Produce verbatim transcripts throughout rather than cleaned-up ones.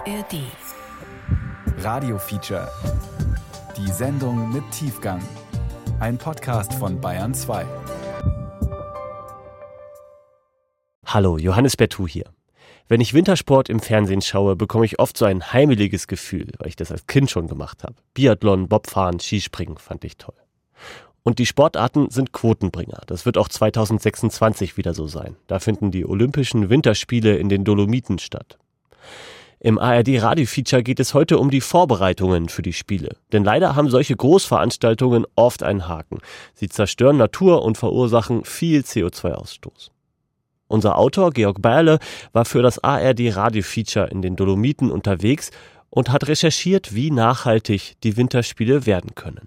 A R D. Radio-Feature. Die Sendung mit Tiefgang. Ein Podcast von Bayern zwei. Hallo, Johannes Bertou hier. Wenn ich Wintersport im Fernsehen schaue, bekomme ich oft so ein heimeliges Gefühl, weil ich das als Kind schon gemacht habe. Biathlon, Bobfahren, Skispringen fand ich toll. Und die Sportarten sind Quotenbringer. Das wird auch zweitausendsechsundzwanzig wieder so sein. Da finden die Olympischen Winterspiele in den Dolomiten statt. Im A R D-Radio-Feature geht es heute um die Vorbereitungen für die Spiele. Denn leider haben solche Großveranstaltungen oft einen Haken. Sie zerstören Natur und verursachen viel C O zwei Ausstoß. Unser Autor Georg Bayerle war für das A R D-Radio-Feature in den Dolomiten unterwegs und hat recherchiert, wie nachhaltig die Winterspiele werden können.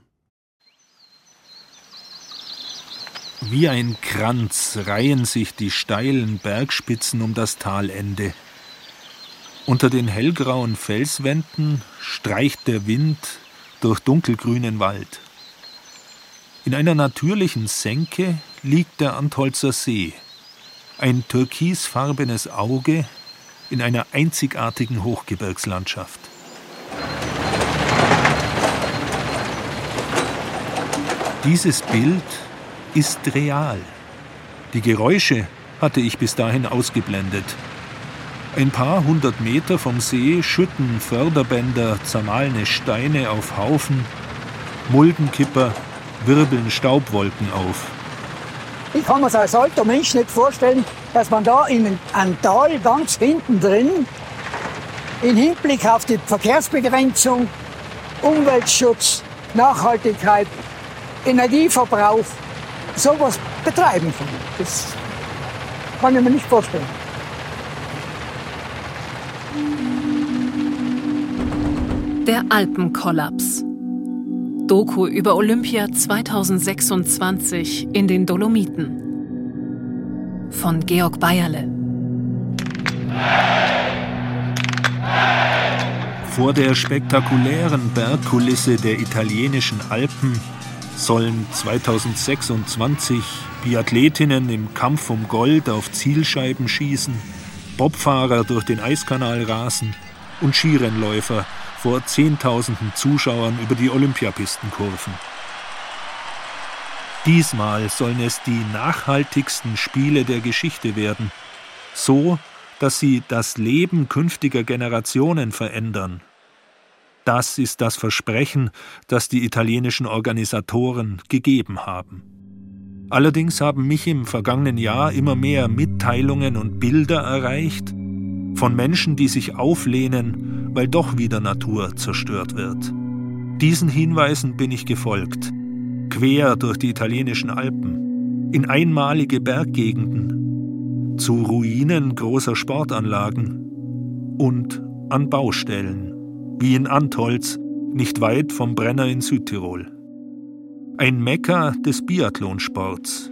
Wie ein Kranz reihen sich die steilen Bergspitzen um das Talende. Unter den hellgrauen Felswänden streicht der Wind durch dunkelgrünen Wald. In einer natürlichen Senke liegt der Antholzer See, ein türkisfarbenes Auge in einer einzigartigen Hochgebirgslandschaft. Dieses Bild ist real. Die Geräusche hatte ich bis dahin ausgeblendet. Ein paar hundert Meter vom See schütten Förderbänder zermahlene Steine auf Haufen, Muldenkipper wirbeln Staubwolken auf. Ich kann mir das als alter Mensch nicht vorstellen, dass man da in einem Tal ganz hinten drin, im Hinblick auf die Verkehrsbegrenzung, Umweltschutz, Nachhaltigkeit, Energieverbrauch, sowas betreiben kann. Das kann ich mir nicht vorstellen. Der Alpenkollaps. Doku über Olympia zweitausendsechsundzwanzig in den Dolomiten. Von Georg Bayerle. Vor der spektakulären Bergkulisse der italienischen Alpen sollen zweitausendsechsundzwanzig Biathletinnen im Kampf um Gold auf Zielscheiben schießen, Bobfahrer durch den Eiskanal rasen und Skirennläufer vor Zehntausenden Zuschauern über die Olympiapisten kurven. Diesmal sollen es die nachhaltigsten Spiele der Geschichte werden, so, dass sie das Leben künftiger Generationen verändern. Das ist das Versprechen, das die italienischen Organisatoren gegeben haben. Allerdings haben mich im vergangenen Jahr immer mehr Mitteilungen und Bilder erreicht von Menschen, die sich auflehnen, weil doch wieder Natur zerstört wird. Diesen Hinweisen bin ich gefolgt, quer durch die italienischen Alpen, in einmalige Berggegenden, zu Ruinen großer Sportanlagen und an Baustellen, wie in Antholz, nicht weit vom Brenner in Südtirol. Ein Mekka des Biathlonsports.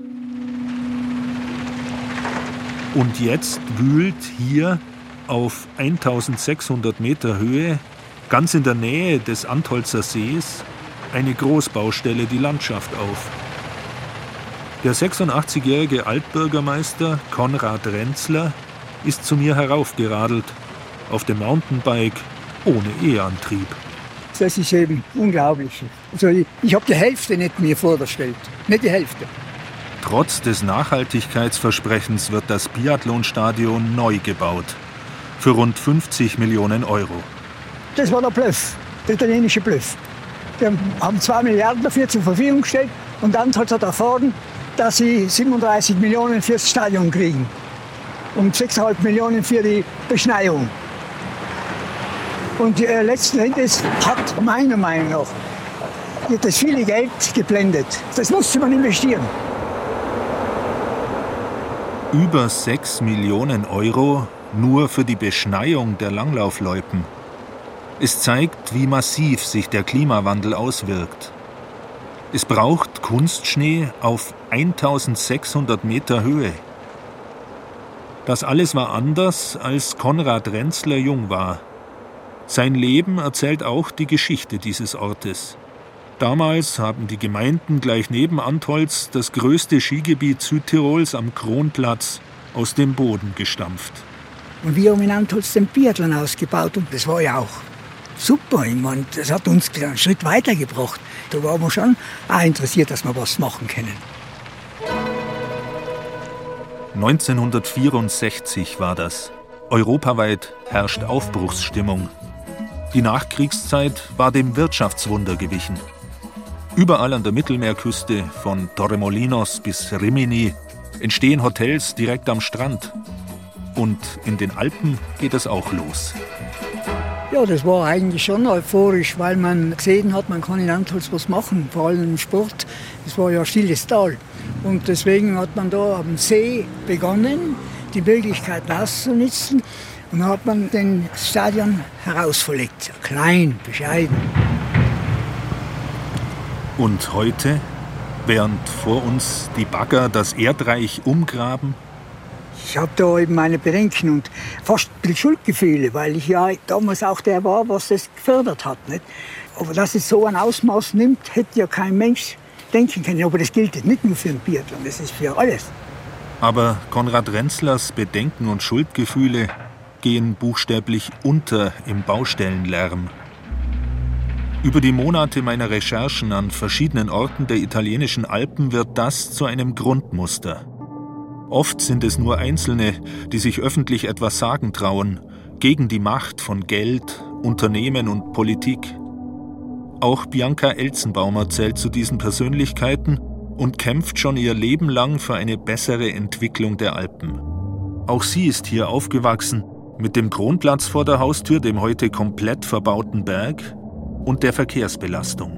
Und jetzt wühlt hier auf eintausendsechshundert Meter Höhe, ganz in der Nähe des Antholzer Sees, eine Großbaustelle die Landschaft auf. Der sechsundachtzigjährige Altbürgermeister Konrad Renzler ist zu mir heraufgeradelt, auf dem Mountainbike ohne E-Antrieb. Das ist eben unglaublich. Also ich ich habe die Hälfte nicht mir vorgestellt. Nicht die Hälfte. Trotz des Nachhaltigkeitsversprechens wird das Biathlonstadion neu gebaut. Für rund fünfzig Millionen Euro. Das war der Bluff, der italienische Bluff. Die haben zwei Milliarden dafür zur Verfügung gestellt und dann hat er erfahren, dass sie siebenunddreißig Millionen fürs Stadion kriegen und sechs Komma fünf Millionen für die Beschneiung. Und äh, letzten Endes hat meiner Meinung nach das viele Geld geblendet. Das musste man investieren. Über sechs Millionen Euro nur für die Beschneiung der Langlaufloipen. Es zeigt, wie massiv sich der Klimawandel auswirkt. Es braucht Kunstschnee auf eintausendsechshundert Meter Höhe. Das alles war anders, als Konrad Renzler jung war. Sein Leben erzählt auch die Geschichte dieses Ortes. Damals haben die Gemeinden gleich neben Antholz das größte Skigebiet Südtirols am Kronplatz aus dem Boden gestampft. Und wir haben in Antholz den Biathlon ausgebaut und das war ja auch super. Ich meine, das hat uns einen Schritt weitergebracht. Da waren wir schon auch interessiert, dass wir was machen können. neunzehnhundertvierundsechzig war das. Europaweit herrscht Aufbruchsstimmung. Die Nachkriegszeit war dem Wirtschaftswunder gewichen. Überall an der Mittelmeerküste, von Torremolinos bis Rimini, entstehen Hotels direkt am Strand. Und in den Alpen geht es auch los. Ja, das war eigentlich schon euphorisch, weil man gesehen hat, man kann in Antholz was machen, vor allem im Sport. Es war ja ein stilles Tal. Und deswegen hat man da am See begonnen, die Möglichkeit auszunutzen. Und dann hat man den Stadion herausverlegt, klein, bescheiden. Und heute, während vor uns die Bagger das Erdreich umgraben? Ich habe da eben meine Bedenken und fast ein bisschen Schuldgefühle, weil ich ja damals auch der war, was das gefördert hat. Nicht? Aber dass es so ein Ausmaß nimmt, hätte ja kein Mensch denken können. Aber das gilt nicht nur für den Biathlon, das ist für alles. Aber Konrad Renzlers Bedenken und Schuldgefühle gehen buchstäblich unter im Baustellenlärm. Über die Monate meiner Recherchen an verschiedenen Orten der italienischen Alpen wird das zu einem Grundmuster. Oft sind es nur Einzelne, die sich öffentlich etwas sagen trauen, gegen die Macht von Geld, Unternehmen und Politik. Auch Bianca Elzenbaumer zählt zu diesen Persönlichkeiten und kämpft schon ihr Leben lang für eine bessere Entwicklung der Alpen. Auch sie ist hier aufgewachsen, mit dem Kronplatz vor der Haustür, dem heute komplett verbauten Berg und der Verkehrsbelastung.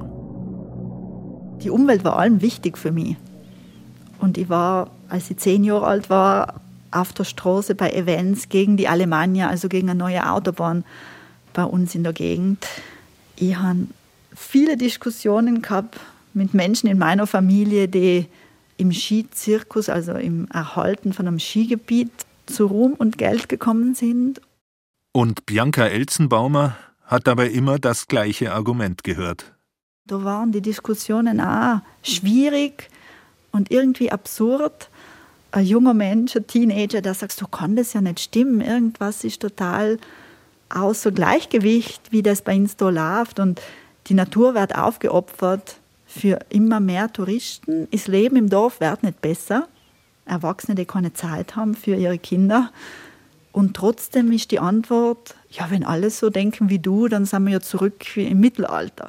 Die Umwelt war allem wichtig für mich. Und ich war, als ich zehn Jahre alt war, auf der Straße bei Events gegen die Alemannia, also gegen eine neue Autobahn bei uns in der Gegend. Ich habe viele Diskussionen gehabt mit Menschen in meiner Familie, die im Skizirkus, also im Erhalten von einem Skigebiet, zu Ruhm und Geld gekommen sind. Und Bianca Elzenbaumer hat dabei immer das gleiche Argument gehört. Da waren die Diskussionen auch schwierig und irgendwie absurd. Ein junger Mensch, ein Teenager, der sagt, so kann das ja nicht stimmen. Irgendwas ist total außer Gleichgewicht, wie das bei uns da läuft. Und die Natur wird aufgeopfert für immer mehr Touristen. Das Leben im Dorf wird nicht besser. Erwachsene, die keine Zeit haben für ihre Kinder. Und trotzdem ist die Antwort, ja, wenn alle so denken wie du, dann sind wir ja zurück wie im Mittelalter.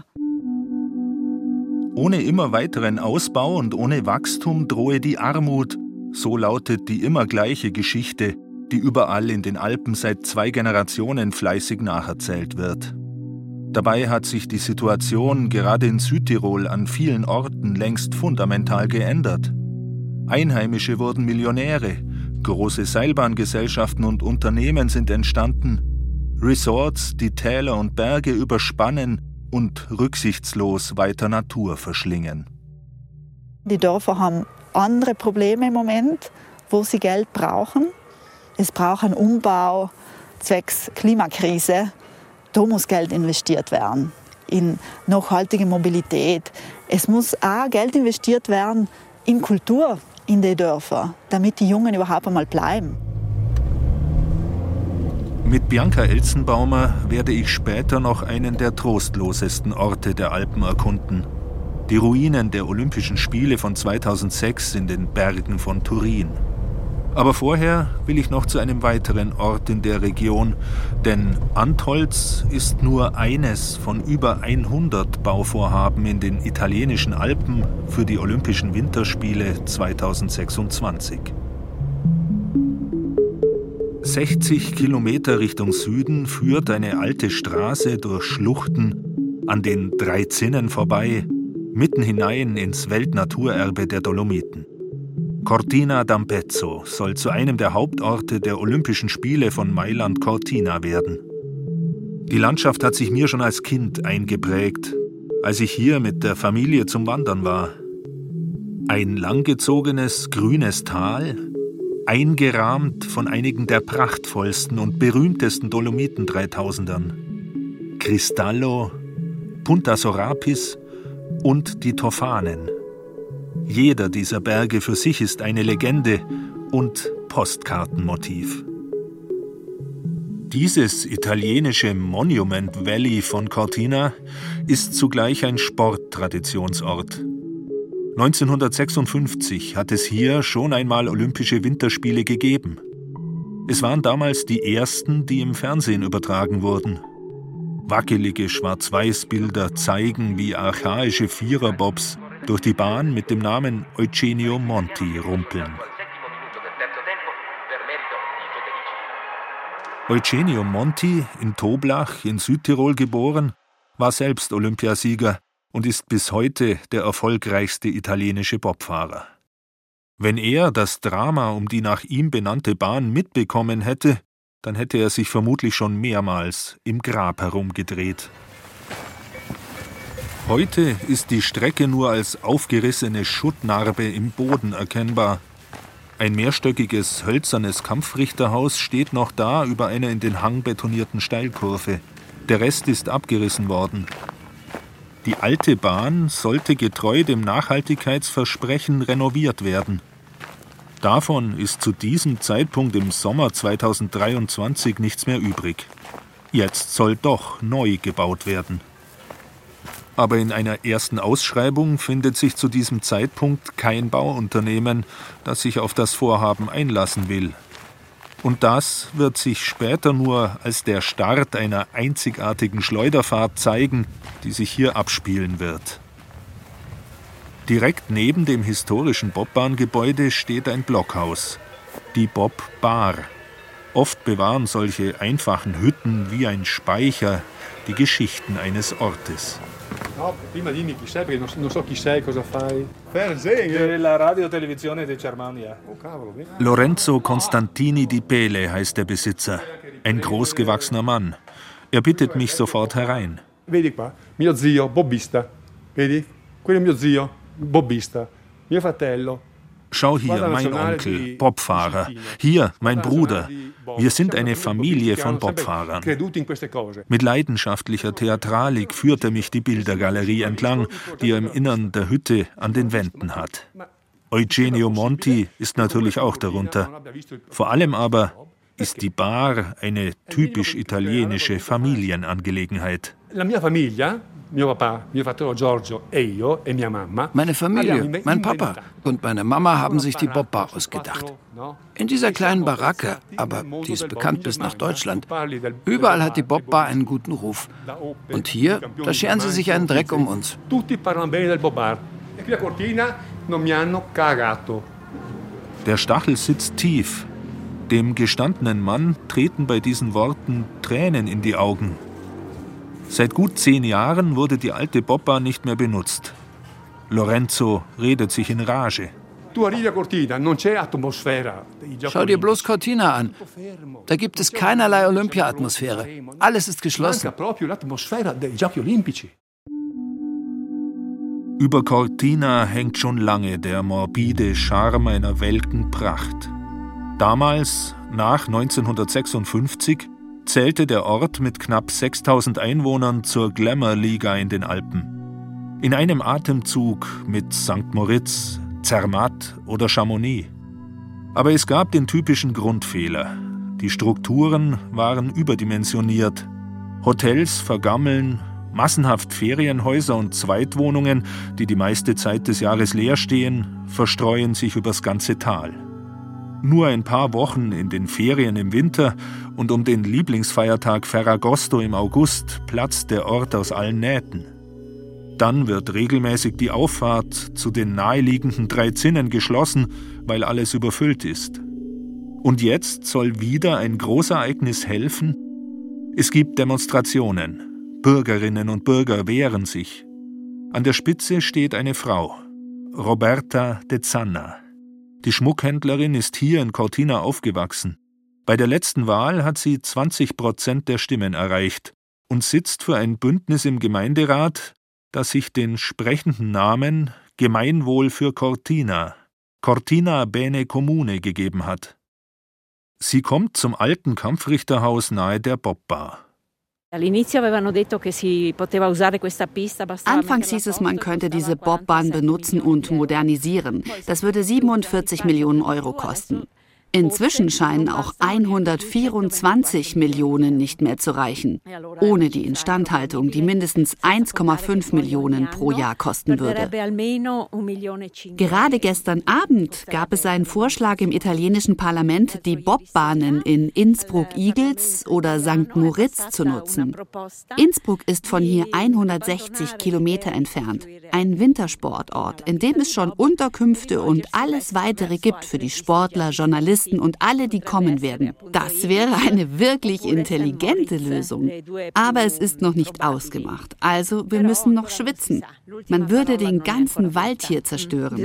Ohne immer weiteren Ausbau und ohne Wachstum drohe die Armut. So lautet die immer gleiche Geschichte, die überall in den Alpen seit zwei Generationen fleißig nacherzählt wird. Dabei hat sich die Situation gerade in Südtirol an vielen Orten längst fundamental geändert. Einheimische wurden Millionäre, große Seilbahngesellschaften und Unternehmen sind entstanden, Resorts, die Täler und Berge überspannen und rücksichtslos weiter Natur verschlingen. Die Dörfer haben andere Probleme im Moment, wo sie Geld brauchen. Es braucht einen Umbau zwecks Klimakrise. Da muss Geld investiert werden in nachhaltige Mobilität. Es muss auch Geld investiert werden in Kultur in den Dörfern, damit die Jungen überhaupt einmal bleiben. Mit Bianca Elzenbaumer werde ich später noch einen der trostlosesten Orte der Alpen erkunden. Die Ruinen der Olympischen Spiele von zweitausendsechs in den Bergen von Turin. Aber vorher will ich noch zu einem weiteren Ort in der Region, denn Antholz ist nur eines von über hundert Bauvorhaben in den italienischen Alpen für die Olympischen Winterspiele zweitausendsechsundzwanzig. sechzig Kilometer Richtung Süden führt eine alte Straße durch Schluchten an den drei Zinnen vorbei, mitten hinein ins Weltnaturerbe der Dolomiten. Cortina d'Ampezzo soll zu einem der Hauptorte der Olympischen Spiele von Mailand Cortina werden. Die Landschaft hat sich mir schon als Kind eingeprägt, als ich hier mit der Familie zum Wandern war. Ein langgezogenes, grünes Tal, eingerahmt von einigen der prachtvollsten und berühmtesten Dolomiten-Dreitausendern. Cristallo, Punta Sorapis und die Tofanen. Jeder dieser Berge für sich ist eine Legende und Postkartenmotiv. Dieses italienische Monument Valley von Cortina ist zugleich ein Sporttraditionsort. neunzehnhundertsechsundfünfzig hat es hier schon einmal Olympische Winterspiele gegeben. Es waren damals die ersten, die im Fernsehen übertragen wurden. Wackelige Schwarz-Weiß-Bilder zeigen, wie archaische Viererbobs durch die Bahn mit dem Namen Eugenio Monti rumpeln. Eugenio Monti, in Toblach in Südtirol geboren, war selbst Olympiasieger und ist bis heute der erfolgreichste italienische Bobfahrer. Wenn er das Drama um die nach ihm benannte Bahn mitbekommen hätte, dann hätte er sich vermutlich schon mehrmals im Grab herumgedreht. Heute ist die Strecke nur als aufgerissene Schuttnarbe im Boden erkennbar. Ein mehrstöckiges, hölzernes Kampfrichterhaus steht noch da über einer in den Hang betonierten Steilkurve. Der Rest ist abgerissen worden. Die alte Bahn sollte getreu dem Nachhaltigkeitsversprechen renoviert werden. Davon ist zu diesem Zeitpunkt im Sommer zweitausenddreiundzwanzig nichts mehr übrig. Jetzt soll doch neu gebaut werden. Aber in einer ersten Ausschreibung findet sich zu diesem Zeitpunkt kein Bauunternehmen, das sich auf das Vorhaben einlassen will. Und das wird sich später nur als der Start einer einzigartigen Schleuderfahrt zeigen, die sich hier abspielen wird. Direkt neben dem historischen Bobbahngebäude steht ein Blockhaus, die Bobbar. Oft bewahren solche einfachen Hütten wie ein Speicher die Geschichten eines Ortes. No, prima dimmi chi sei, perché non, non so chi sei, cosa fai. Fernsehen? La Radio Televisione di Germania. Oh, cavolo. Lorenzo Costantini di Pele heißt der Besitzer. Ein großgewachsener Mann. Er bittet mich sofort herein. Vedi qua, mio zio, bobbista. Vedi? Quello è mio zio, bobbista. Mio fratello. Schau hier, mein Onkel, Bobfahrer. Hier, mein Bruder. Wir sind eine Familie von Bobfahrern. Mit leidenschaftlicher Theatralik führt er mich die Bildergalerie entlang, die er im Innern der Hütte an den Wänden hat. Eugenio Monti ist natürlich auch darunter. Vor allem aber ist die Bar eine typisch italienische Familienangelegenheit. Meine Familie, mein Papa und meine Mama haben sich die Bobbar ausgedacht. In dieser kleinen Baracke, aber die ist bekannt bis nach Deutschland. Überall hat die Bobbar einen guten Ruf. Und hier, da scheren sie sich einen Dreck um uns. Der Stachel sitzt tief. Dem gestandenen Mann treten bei diesen Worten Tränen in die Augen. Seit gut zehn Jahren wurde die alte Bobbahn nicht mehr benutzt. Lorenzo redet sich in Rage. Schau dir bloß Cortina an. Da gibt es keinerlei Olympia-Atmosphäre. Alles ist geschlossen. Über Cortina hängt schon lange der morbide Charme einer welken Pracht. Damals, nach neunzehnhundertsechsundfünfzig, zählte der Ort mit knapp sechstausend Einwohnern zur Glamour-Liga in den Alpen. In einem Atemzug mit Sankt Moritz, Zermatt oder Chamonix. Aber es gab den typischen Grundfehler. Die Strukturen waren überdimensioniert. Hotels vergammeln, massenhaft Ferienhäuser und Zweitwohnungen, die die meiste Zeit des Jahres leer stehen, verstreuen sich übers ganze Tal. Nur ein paar Wochen in den Ferien im Winter und um den Lieblingsfeiertag Ferragosto im August platzt der Ort aus allen Nähten. Dann wird regelmäßig die Auffahrt zu den naheliegenden drei Zinnen geschlossen, weil alles überfüllt ist. Und jetzt soll wieder ein Großereignis helfen? Es gibt Demonstrationen. Bürgerinnen und Bürger wehren sich. An der Spitze steht eine Frau, Roberta De Zanna. Die Schmuckhändlerin ist hier in Cortina aufgewachsen. Bei der letzten Wahl hat sie zwanzig Prozent der Stimmen erreicht und sitzt für ein Bündnis im Gemeinderat, das sich den sprechenden Namen Gemeinwohl für Cortina, Cortina Bene Comune gegeben hat. Sie kommt zum alten Kampfrichterhaus nahe der Bobbar. Anfangs hieß es, man könnte diese Bobbahn benutzen und modernisieren. Das würde siebenundvierzig Millionen Euro kosten. Inzwischen scheinen auch hundertvierundzwanzig Millionen nicht mehr zu reichen, ohne die Instandhaltung, die mindestens eins Komma fünf Millionen pro Jahr kosten würde. Gerade gestern Abend gab es einen Vorschlag im italienischen Parlament, die Bobbahnen in Innsbruck-Igls oder Sankt Moritz zu nutzen. Innsbruck ist von hier hundertsechzig Kilometer entfernt, ein Wintersportort, in dem es schon Unterkünfte und alles Weitere gibt für die Sportler, Journalisten und alle, die kommen werden. Das wäre eine wirklich intelligente Lösung. Aber es ist noch nicht ausgemacht. Also wir müssen noch schwitzen. Man würde den ganzen Wald hier zerstören.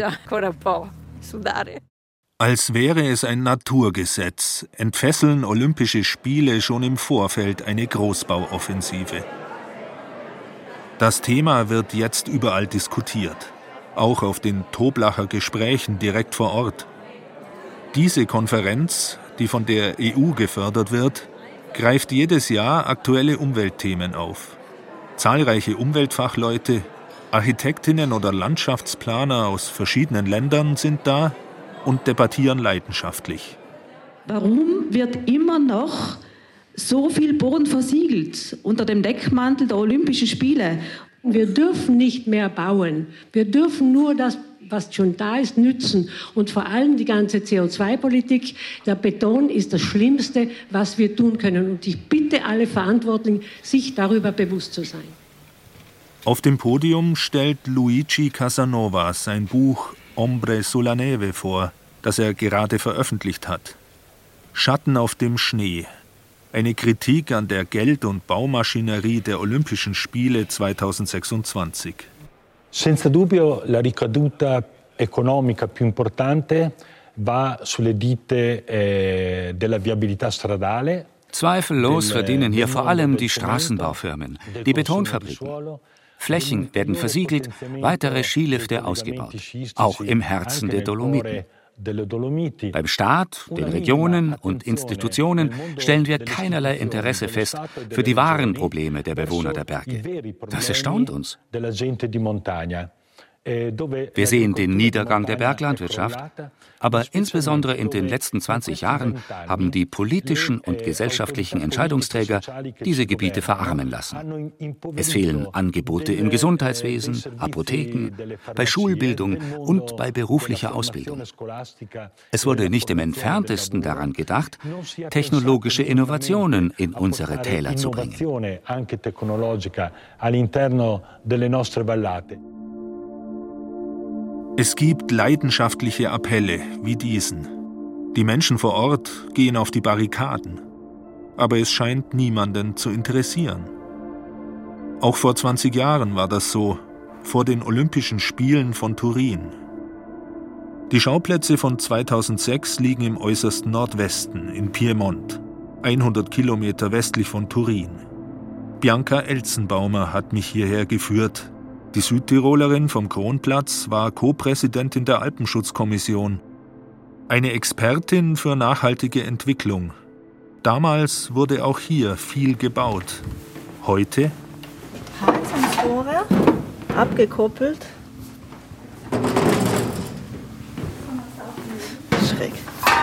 Als wäre es ein Naturgesetz, entfesseln Olympische Spiele schon im Vorfeld eine Großbauoffensive. Das Thema wird jetzt überall diskutiert, auch auf den Toblacher Gesprächen direkt vor Ort. Diese Konferenz, die von der E U gefördert wird, greift jedes Jahr aktuelle Umweltthemen auf. Zahlreiche Umweltfachleute, Architektinnen oder Landschaftsplaner aus verschiedenen Ländern sind da und debattieren leidenschaftlich. Warum wird immer noch so viel Boden versiegelt unter dem Deckmantel der Olympischen Spiele? Wir dürfen nicht mehr bauen. Wir dürfen nur das, was schon da ist, nützen. Und vor allem die ganze C O zwei Politik. Der Beton ist das Schlimmste, was wir tun können. Und ich bitte alle Verantwortlichen, sich darüber bewusst zu sein. Auf dem Podium stellt Luigi Casanova sein Buch Ombre sulla Neve vor, das er gerade veröffentlicht hat. Schatten auf dem Schnee. Eine Kritik an der Geld- und Baumaschinerie der Olympischen Spiele zweitausendsechsundzwanzig. Senza dubbio la ricaduta economica più importante va sulle ditte eh, della viabilità stradale. Zweifellos verdienen hier vor allem die Straßenbaufirmen, die Betonfabriken. Flächen werden versiegelt, weitere Skilifte ausgebaut, auch im Herzen der Dolomiten. Beim Staat, den Regionen und Institutionen stellen wir keinerlei Interesse fest für die wahren Probleme der Bewohner der Berge. Das erstaunt uns. Wir sehen den Niedergang der Berglandwirtschaft, aber insbesondere in den letzten zwanzig Jahren haben die politischen und gesellschaftlichen Entscheidungsträger diese Gebiete verarmen lassen. Es fehlen Angebote im Gesundheitswesen, Apotheken, bei Schulbildung und bei beruflicher Ausbildung. Es wurde nicht im Entferntesten daran gedacht, technologische Innovationen in unsere Täler zu bringen. Es gibt leidenschaftliche Appelle wie diesen. Die Menschen vor Ort gehen auf die Barrikaden. Aber es scheint niemanden zu interessieren. Auch vor zwanzig Jahren war das so, vor den Olympischen Spielen von Turin. Die Schauplätze von zweitausendsechs liegen im äußersten Nordwesten, in Piemont, hundert Kilometer westlich von Turin. Bianca Elzenbaumer hat mich hierher geführt. Die Südtirolerin vom Kronplatz war Co-Präsidentin der Alpenschutzkommission. Eine Expertin für nachhaltige Entwicklung. Damals wurde auch hier viel gebaut. Heute? Heizungsrohre, abgekoppelt. Schräg.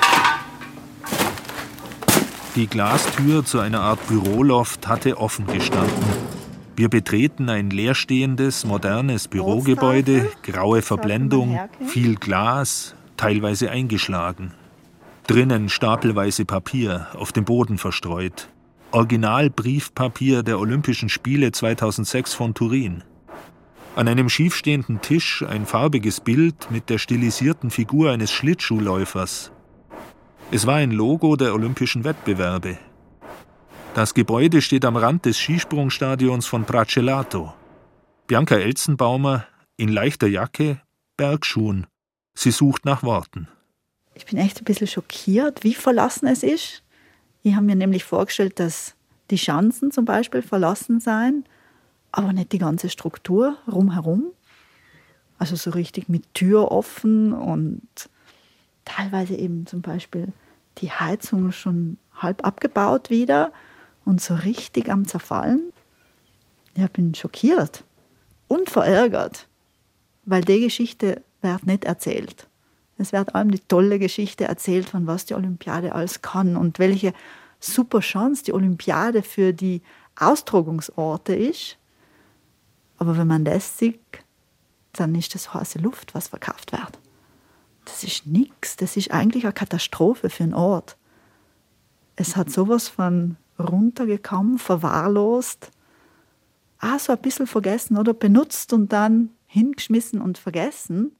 Die Glastür zu einer Art Büroloft hatte offen gestanden. Wir betreten ein leerstehendes, modernes Bürogebäude, graue Verblendung, viel Glas, teilweise eingeschlagen. Drinnen stapelweise Papier, auf dem Boden verstreut. Originalbriefpapier der Olympischen Spiele zweitausendsechs von Turin. An einem schiefstehenden Tisch ein farbiges Bild mit der stilisierten Figur eines Schlittschuhläufers. Es war ein Logo der Olympischen Wettbewerbe. Das Gebäude steht am Rand des Skisprungstadions von Bracelato. Bianca Elzenbaumer in leichter Jacke, Bergschuhen. Sie sucht nach Worten. Ich bin echt ein bisschen schockiert, wie verlassen es ist. Ich habe mir nämlich vorgestellt, dass die Schanzen zum Beispiel verlassen seien, aber nicht die ganze Struktur rumherum. Also so richtig mit Tür offen und teilweise eben zum Beispiel die Heizung schon halb abgebaut wieder. Und so richtig am Zerfallen. Ich bin schockiert und verärgert, weil die Geschichte wird nicht erzählt. Es wird allem die tolle Geschichte erzählt, von was die Olympiade alles kann und welche super Chance die Olympiade für die Austragungsorte ist. Aber wenn man das sieht, dann ist das heiße Luft, was verkauft wird. Das ist nichts. Das ist eigentlich eine Katastrophe für einen Ort. Es hat sowas von runtergekommen, verwahrlost, auch so ein bisschen vergessen oder benutzt und dann hingeschmissen und vergessen.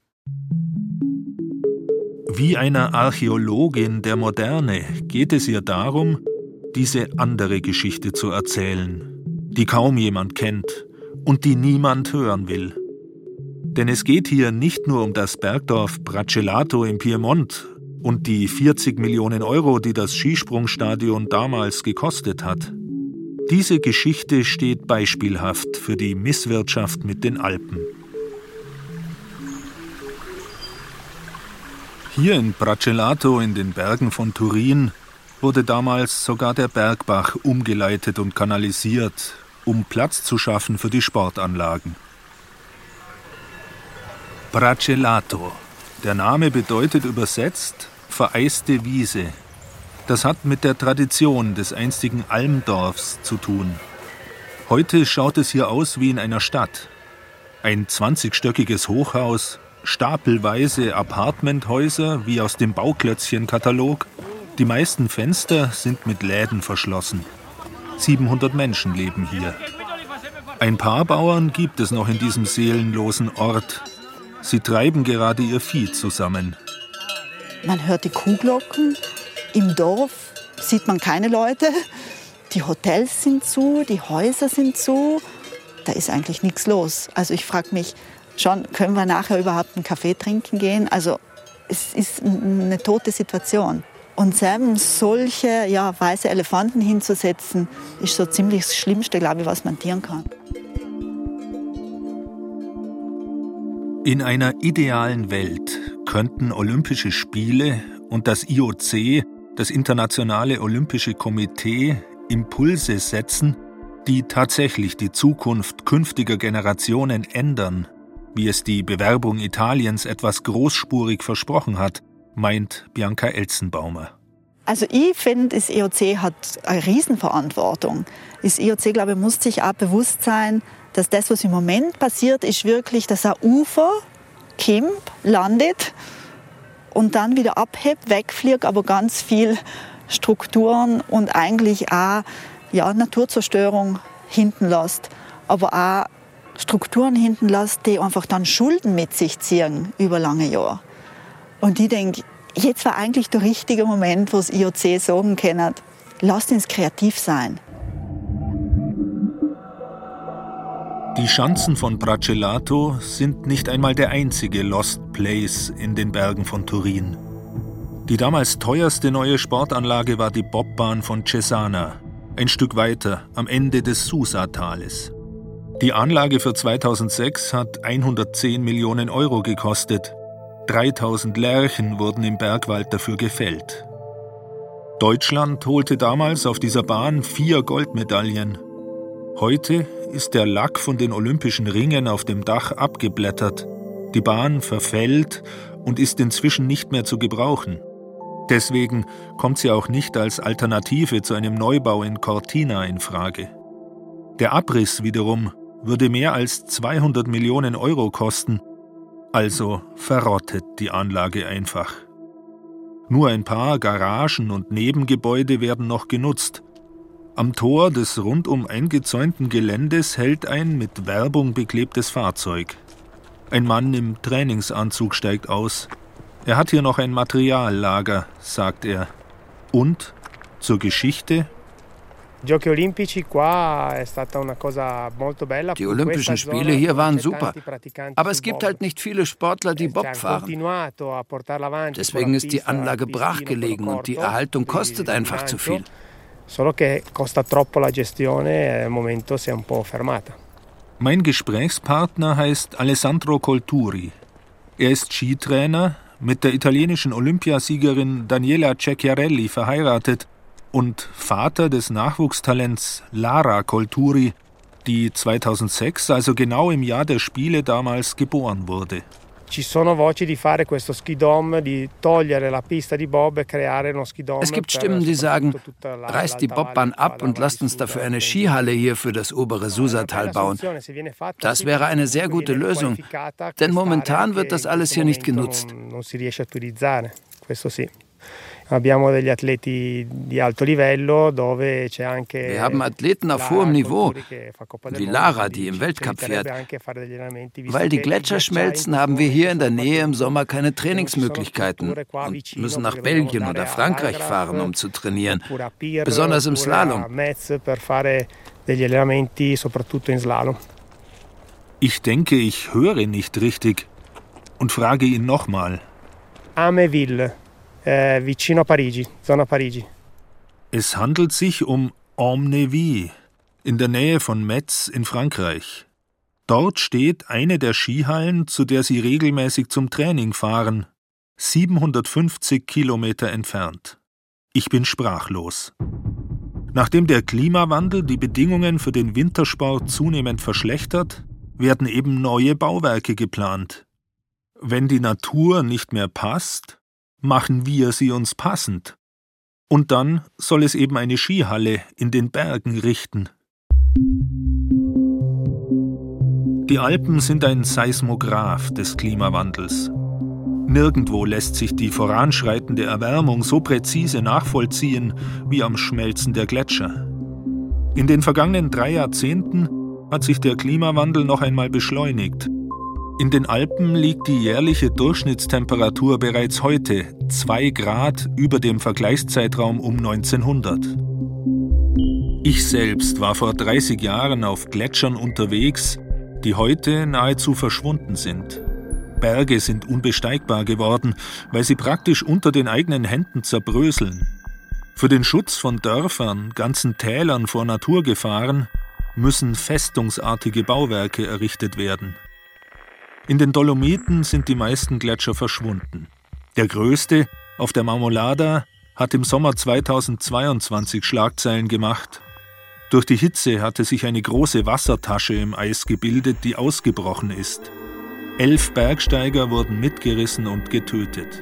Wie einer Archäologin der Moderne geht es ihr darum, diese andere Geschichte zu erzählen, die kaum jemand kennt und die niemand hören will. Denn es geht hier nicht nur um das Bergdorf Bracellato im Piemont und die vierzig Millionen Euro, die das Skisprungstadion damals gekostet hat. Diese Geschichte steht beispielhaft für die Misswirtschaft mit den Alpen. Hier in Bracellato in den Bergen von Turin wurde damals sogar der Bergbach umgeleitet und kanalisiert, um Platz zu schaffen für die Sportanlagen. Bracellato. Der Name bedeutet übersetzt vereiste Wiese. Das hat mit der Tradition des einstigen Almdorfs zu tun. Heute schaut es hier aus wie in einer Stadt. Ein zwanzigstöckiges Hochhaus, stapelweise Appartementhäuser wie aus dem Bauklötzchen-Katalog. Die meisten Fenster sind mit Läden verschlossen. siebenhundert Menschen leben hier. Ein paar Bauern gibt es noch in diesem seelenlosen Ort. Sie treiben gerade ihr Vieh zusammen. Man hört die Kuhglocken. Im Dorf sieht man keine Leute. Die Hotels sind zu, die Häuser sind zu. Da ist eigentlich nichts los. Also ich frage mich schon, können wir nachher überhaupt einen Kaffee trinken gehen? Also es ist eine tote Situation. Und selbst solche ja, weiße Elefanten hinzusetzen, ist so ziemlich das Schlimmste, glaube ich, was man tieren kann. In einer idealen Welt könnten Olympische Spiele und das I O C, das Internationale Olympische Komitee, Impulse setzen, die tatsächlich die Zukunft künftiger Generationen ändern, wie es die Bewerbung Italiens etwas großspurig versprochen hat, meint Bianca Elzenbaumer. Also ich finde, das I O C hat eine Riesenverantwortung. Das I O C, glaube ich, muss sich auch bewusst sein, dass das, was im Moment passiert, ist wirklich, dass ein Ufer kommt, landet und dann wieder abhebt, wegfliegt, aber ganz viel Strukturen und eigentlich auch ja, Naturzerstörung hinten lässt. Aber auch Strukturen hinten lässt, die einfach dann Schulden mit sich ziehen über lange Jahre. Und ich denke, jetzt war eigentlich der richtige Moment, wo das I O C sagen kann, lasst uns kreativ sein. Die Schanzen von Bracellato sind nicht einmal der einzige Lost Place in den Bergen von Turin. Die damals teuerste neue Sportanlage war die Bobbahn von Cesana, ein Stück weiter, am Ende des Susa-Tales. Die Anlage für zweitausendsechs hat hundertzehn Millionen Euro gekostet. dreitausend Lärchen wurden im Bergwald dafür gefällt. Deutschland holte damals auf dieser Bahn vier Goldmedaillen. Heute ist der Lack von den Olympischen Ringen auf dem Dach abgeblättert. Die Bahn verfällt und ist inzwischen nicht mehr zu gebrauchen. Deswegen kommt sie auch nicht als Alternative zu einem Neubau in Cortina in Frage. Der Abriss wiederum würde mehr als zweihundert Millionen Euro kosten, also verrottet die Anlage einfach. Nur ein paar Garagen und Nebengebäude werden noch genutzt. Am Tor des rundum eingezäunten Geländes hält ein mit Werbung beklebtes Fahrzeug. Ein Mann im Trainingsanzug steigt aus. Er hat hier noch ein Materiallager, sagt er. Und zur Geschichte: Die Olympischen Spiele hier waren super, aber es gibt halt nicht viele Sportler, die Bob fahren. Deswegen ist die Anlage brachgelegen und die Erhaltung kostet einfach zu viel. Mein Gesprächspartner heißt Alessandro Colturi. Er ist Skitrainer, mit der italienischen Olympiasiegerin Daniela Cecchiarelli verheiratet und Vater des Nachwuchstalents Lara Colturi, die zweitausendsechs, also genau im Jahr der Spiele damals, geboren wurde. Es gibt Stimmen, die sagen, reißt die Bobbahn ab und lasst uns dafür eine Skihalle hier für das obere Susatal bauen. Das wäre eine sehr gute Lösung, denn momentan wird das alles hier nicht genutzt. Wir haben Athleten auf hohem Niveau, wie Lara, die im Weltcup fährt. Weil die Gletscher schmelzen, haben wir hier in der Nähe im Sommer keine Trainingsmöglichkeiten und müssen nach Belgien oder Frankreich fahren, um zu trainieren, besonders im Slalom. Ich denke, ich höre nicht richtig und frage ihn nochmal. Ameville. Vicino a Parigi, Zona Parigi. Es handelt sich um Amnéville, in der Nähe von Metz in Frankreich. Dort steht eine der Skihallen, zu der sie regelmäßig zum Training fahren, siebenhundertfünfzig Kilometer entfernt. Ich bin sprachlos. Nachdem der Klimawandel die Bedingungen für den Wintersport zunehmend verschlechtert, werden eben neue Bauwerke geplant. Wenn die Natur nicht mehr passt, machen wir sie uns passend. Und dann soll es eben eine Skihalle in den Bergen richten. Die Alpen sind ein Seismograph des Klimawandels. Nirgendwo lässt sich die voranschreitende Erwärmung so präzise nachvollziehen wie am Schmelzen der Gletscher. In den vergangenen drei Jahrzehnten hat sich der Klimawandel noch einmal beschleunigt. In den Alpen liegt die jährliche Durchschnittstemperatur bereits heute zwei Grad über dem Vergleichszeitraum um neunzehnhundert. Ich selbst war vor dreißig Jahren auf Gletschern unterwegs, die heute nahezu verschwunden sind. Berge sind unbesteigbar geworden, weil sie praktisch unter den eigenen Händen zerbröseln. Für den Schutz von Dörfern, ganzen Tälern vor Naturgefahren müssen festungsartige Bauwerke errichtet werden. In den Dolomiten sind die meisten Gletscher verschwunden. Der größte, auf der Marmolada, hat im Sommer zweitausendzweiundzwanzig Schlagzeilen gemacht. Durch die Hitze hatte sich eine große Wassertasche im Eis gebildet, die ausgebrochen ist. Elf Bergsteiger wurden mitgerissen und getötet.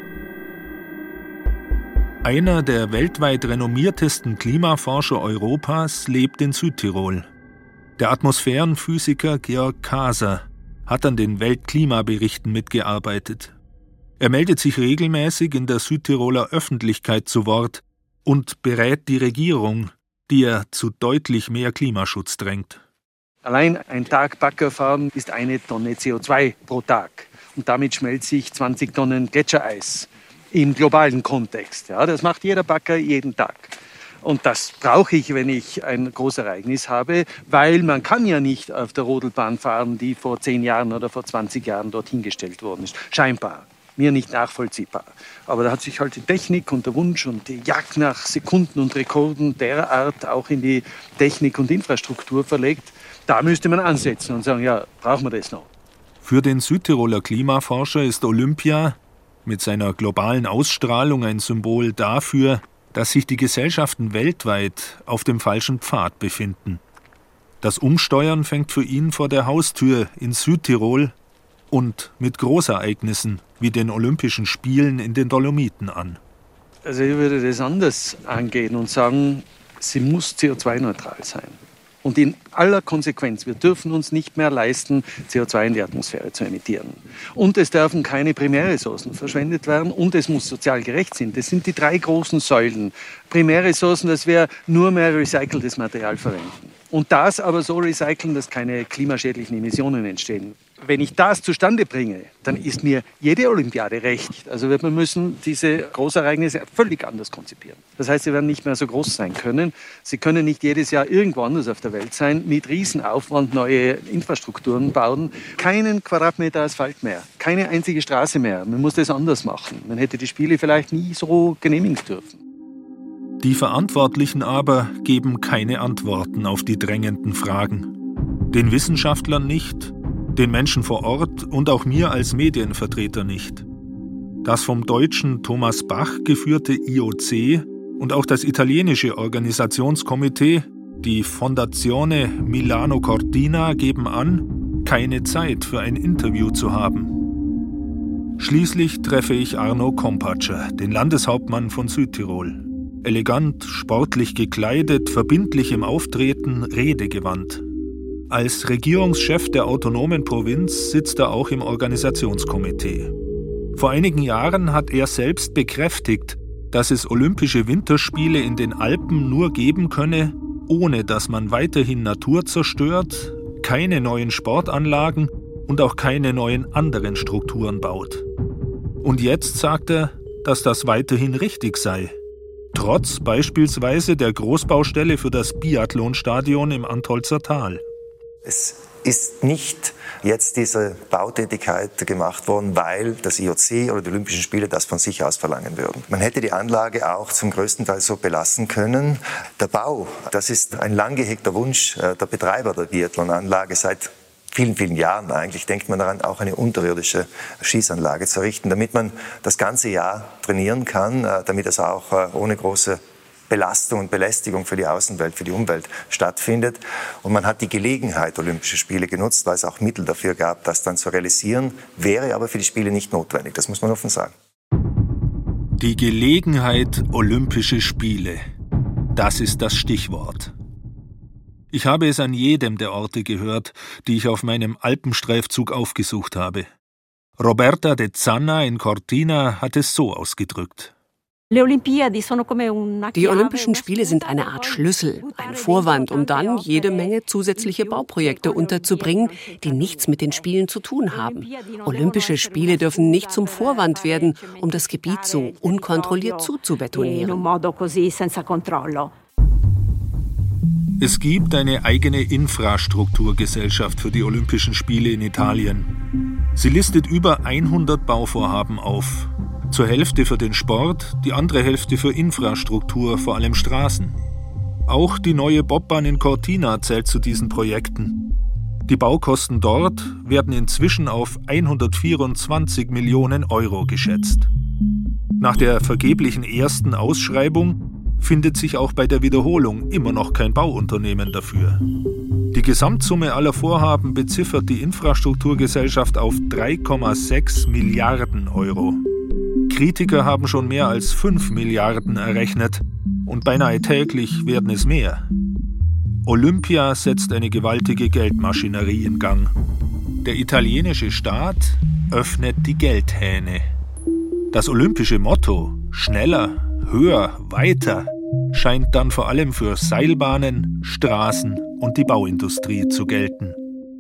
Einer der weltweit renommiertesten Klimaforscher Europas lebt in Südtirol. Der Atmosphärenphysiker Georg Kaser hat an den Weltklimaberichten mitgearbeitet. Er meldet sich regelmäßig in der Südtiroler Öffentlichkeit zu Wort und berät die Regierung, die er zu deutlich mehr Klimaschutz drängt. Allein ein Tag Bagger fahren ist eine Tonne C O zwei pro Tag. Und damit schmelzt sich zwanzig Tonnen Gletschereis im globalen Kontext. Ja, das macht jeder Bagger jeden Tag. Und das brauche ich, wenn ich ein Großereignis habe, weil man kann ja nicht auf der Rodelbahn fahren, die vor zehn Jahren oder vor zwanzig Jahren dorthin gestellt worden ist. Scheinbar. Mir nicht nachvollziehbar. Aber da hat sich halt die Technik und der Wunsch und die Jagd nach Sekunden und Rekorden derart auch in die Technik und Infrastruktur verlegt. Da müsste man ansetzen und sagen, ja, brauchen wir das noch. Für den Südtiroler Klimaforscher ist Olympia mit seiner globalen Ausstrahlung ein Symbol dafür, dass sich die Gesellschaften weltweit auf dem falschen Pfad befinden. Das Umsteuern fängt für ihn vor der Haustür in Südtirol und mit Großereignissen wie den Olympischen Spielen in den Dolomiten an. Also ich würde das anders angehen und sagen, sie muss C O zwei neutral sein. Und in aller Konsequenz, wir dürfen uns nicht mehr leisten, C O zwei in die Atmosphäre zu emittieren. Und es dürfen keine Primärressourcen verschwendet werden und es muss sozial gerecht sein. Das sind die drei großen Säulen. Primärressourcen, dass wir nur mehr recyceltes Material verwenden. Und das aber so recyceln, dass keine klimaschädlichen Emissionen entstehen. Wenn ich das zustande bringe, dann ist mir jede Olympiade recht. Also wir müssen diese Großereignisse völlig anders konzipieren. Das heißt, sie werden nicht mehr so groß sein können. Sie können nicht jedes Jahr irgendwo anders auf der Welt sein, mit Riesenaufwand neue Infrastrukturen bauen. Keinen Quadratmeter Asphalt mehr, keine einzige Straße mehr. Man muss das anders machen. Man hätte die Spiele vielleicht nie so genehmigen dürfen. Die Verantwortlichen aber geben keine Antworten auf die drängenden Fragen. Den Wissenschaftlern nicht, den Menschen vor Ort und auch mir als Medienvertreter nicht. Das vom deutschen Thomas Bach geführte I O C und auch das italienische Organisationskomitee, die Fondazione Milano Cortina, geben an, keine Zeit für ein Interview zu haben. Schließlich treffe ich Arno Kompatscher, den Landeshauptmann von Südtirol. Elegant, sportlich gekleidet, verbindlich im Auftreten, redegewandt. Als Regierungschef der autonomen Provinz sitzt er auch im Organisationskomitee. Vor einigen Jahren hat er selbst bekräftigt, dass es Olympische Winterspiele in den Alpen nur geben könne, ohne dass man weiterhin Natur zerstört, keine neuen Sportanlagen und auch keine neuen anderen Strukturen baut. Und jetzt sagt er, dass das weiterhin richtig sei. Trotz beispielsweise der Großbaustelle für das Biathlonstadion im Antholzer Tal. Es ist nicht jetzt diese Bautätigkeit gemacht worden, weil das I O C oder die Olympischen Spiele das von sich aus verlangen würden. Man hätte die Anlage auch zum größten Teil so belassen können. Der Bau, das ist ein lang gehegter Wunsch der Betreiber der Biathlonanlage seit vielen, vielen Jahren eigentlich, denkt man daran, auch eine unterirdische Schießanlage zu errichten, damit man das ganze Jahr trainieren kann, damit es auch ohne große Belastung und Belästigung für die Außenwelt, für die Umwelt stattfindet. Und man hat die Gelegenheit, Olympische Spiele genutzt, weil es auch Mittel dafür gab, das dann zu realisieren, wäre aber für die Spiele nicht notwendig. Das muss man offen sagen. Die Gelegenheit, Olympische Spiele. Das ist das Stichwort. Ich habe es an jedem der Orte gehört, die ich auf meinem Alpenstreifzug aufgesucht habe. Roberta de Zanna in Cortina hat es so ausgedrückt. Die Olympischen Spiele sind eine Art Schlüssel, ein Vorwand, um dann jede Menge zusätzliche Bauprojekte unterzubringen, die nichts mit den Spielen zu tun haben. Olympische Spiele dürfen nicht zum Vorwand werden, um das Gebiet so unkontrolliert zuzubetonieren. Es gibt eine eigene Infrastrukturgesellschaft für die Olympischen Spiele in Italien. Sie listet über hundert Bauvorhaben auf. Zur Hälfte für den Sport, die andere Hälfte für Infrastruktur, vor allem Straßen. Auch die neue Bobbahn in Cortina zählt zu diesen Projekten. Die Baukosten dort werden inzwischen auf hundertvierundzwanzig Millionen Euro geschätzt. Nach der vergeblichen ersten Ausschreibung findet sich auch bei der Wiederholung immer noch kein Bauunternehmen dafür. Die Gesamtsumme aller Vorhaben beziffert die Infrastrukturgesellschaft auf drei Komma sechs Milliarden Euro. Kritiker haben schon mehr als fünf Milliarden errechnet und beinahe täglich werden es mehr. Olympia setzt eine gewaltige Geldmaschinerie in Gang. Der italienische Staat öffnet die Geldhähne. Das olympische Motto schneller, höher, weiter scheint dann vor allem für Seilbahnen, Straßen und die Bauindustrie zu gelten.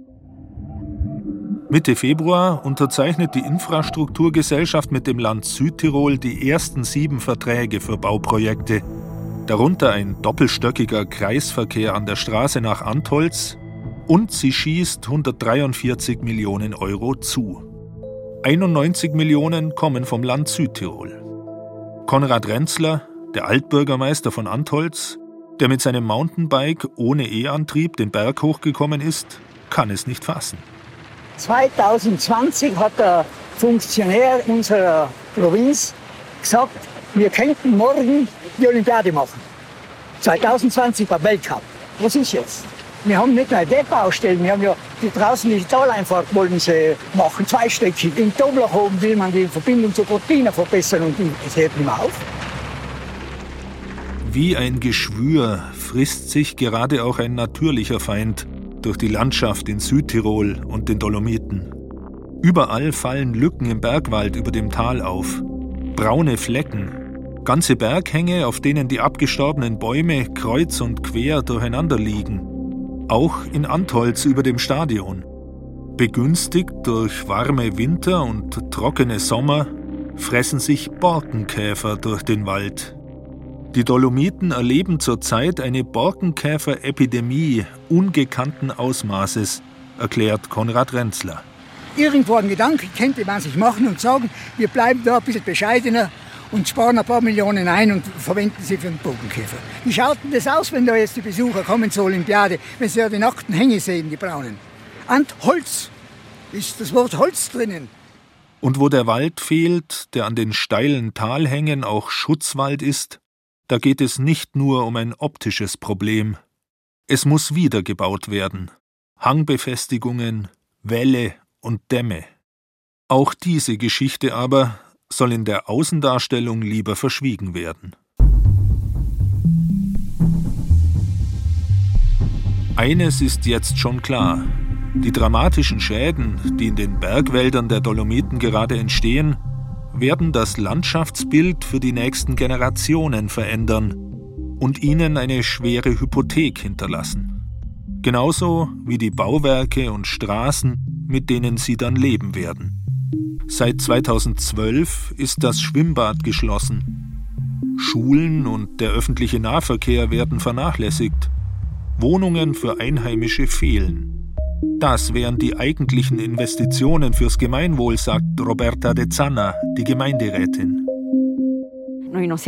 Mitte Februar unterzeichnet die Infrastrukturgesellschaft mit dem Land Südtirol die ersten sieben Verträge für Bauprojekte, darunter ein doppelstöckiger Kreisverkehr an der Straße nach Antholz, und sie schießt hundertdreiundvierzig Millionen Euro zu. einundneunzig Millionen kommen vom Land Südtirol. Konrad Renzler, der Altbürgermeister von Antholz, der mit seinem Mountainbike ohne E-Antrieb den Berg hochgekommen ist, kann es nicht fassen. zweitausendzwanzig hat der Funktionär unserer Provinz gesagt, wir könnten morgen die Olympiade machen. zweitausendzwanzig war Weltcup. Was ist jetzt? Wir haben nicht nur die Baustellen, wir haben ja die draußen die Taleinfahrt wollen sie machen, zweistöckig. In Toblach oben will man die Verbindung zur Cortina verbessern und es hört nicht mehr auf. Wie ein Geschwür frisst sich gerade auch ein natürlicher Feind durch die Landschaft in Südtirol und den Dolomiten. Überall fallen Lücken im Bergwald über dem Tal auf. Braune Flecken. Ganze Berghänge, auf denen die abgestorbenen Bäume kreuz und quer durcheinander liegen. Auch in Antholz über dem Stadion. Begünstigt durch warme Winter und trockene Sommer fressen sich Borkenkäfer durch den Wald. Die Dolomiten erleben zurzeit eine Borkenkäferepidemie ungekannten Ausmaßes, erklärt Konrad Renzler. Irgendwo ein Gedanke könnte man sich machen und sagen, wir bleiben da ein bisschen bescheidener und sparen ein paar Millionen ein und verwenden sie für den Borkenkäfer. Wie schaut denn das aus, wenn da jetzt die Besucher kommen zur Olympiade, wenn sie ja die nackten Hänge sehen, die braunen? Und Holz, ist das Wort Holz drinnen. Und wo der Wald fehlt, der an den steilen Talhängen auch Schutzwald ist, da geht es nicht nur um ein optisches Problem. Es muss wiedergebaut werden. Hangbefestigungen, Wälle und Dämme. Auch diese Geschichte aber soll in der Außendarstellung lieber verschwiegen werden. Eines ist jetzt schon klar: Die dramatischen Schäden, die in den Bergwäldern der Dolomiten gerade entstehen, werden das Landschaftsbild für die nächsten Generationen verändern und ihnen eine schwere Hypothek hinterlassen. Genauso wie die Bauwerke und Straßen, mit denen sie dann leben werden. Seit zweitausendzwölf ist das Schwimmbad geschlossen. Schulen und der öffentliche Nahverkehr werden vernachlässigt. Wohnungen für Einheimische fehlen. Das wären die eigentlichen Investitionen fürs Gemeinwohl, sagt Roberta De Zanna, die Gemeinderätin. Wir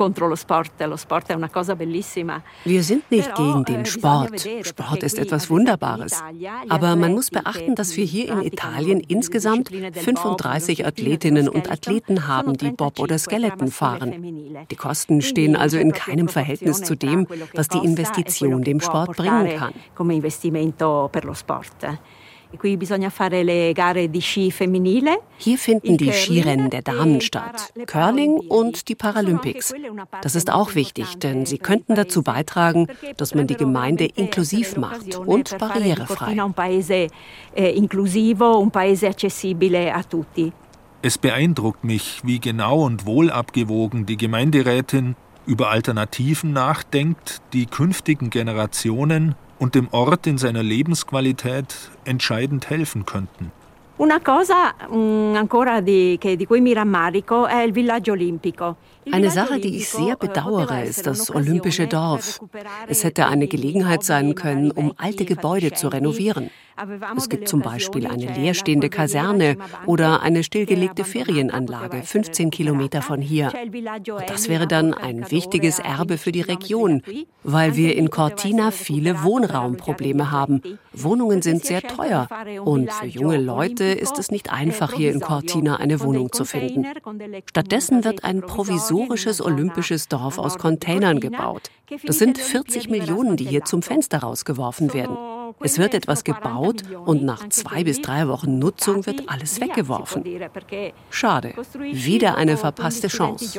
sind nicht gegen den Sport. Sport ist etwas Wunderbares. Aber man muss beachten, dass wir hier in Italien insgesamt fünfunddreißig Athletinnen und Athleten haben, die Bob oder Skeleton fahren. Die Kosten stehen also in keinem Verhältnis zu dem, was die Investition dem Sport bringen kann. Hier finden die Skirennen der Damen statt, Curling und die Paralympics. Das ist auch wichtig, denn sie könnten dazu beitragen, dass man die Gemeinde inklusiv macht und barrierefrei. Es beeindruckt mich, wie genau und wohlabgewogen die Gemeinderätin über Alternativen nachdenkt, die künftigen Generationen und dem Ort in seiner Lebensqualität entscheidend helfen könnten. Una cosa ancora di che di cui mi rammarico è il villaggio olimpico. Eine Sache, die ich sehr bedauere, ist das Olympische Dorf. Es hätte eine Gelegenheit sein können, um alte Gebäude zu renovieren. Es gibt zum Beispiel eine leerstehende Kaserne oder eine stillgelegte Ferienanlage, fünfzehn Kilometer von hier. Und das wäre dann ein wichtiges Erbe für die Region, weil wir in Cortina viele Wohnraumprobleme haben. Wohnungen sind sehr teuer und für junge Leute ist es nicht einfach, hier in Cortina eine Wohnung zu finden. Stattdessen wird ein provisorisches olympisches Dorf aus Containern gebaut. Das sind vierzig Millionen, die hier zum Fenster rausgeworfen werden. Es wird etwas gebaut und nach zwei bis drei Wochen Nutzung wird alles weggeworfen. Schade. Wieder eine verpasste Chance.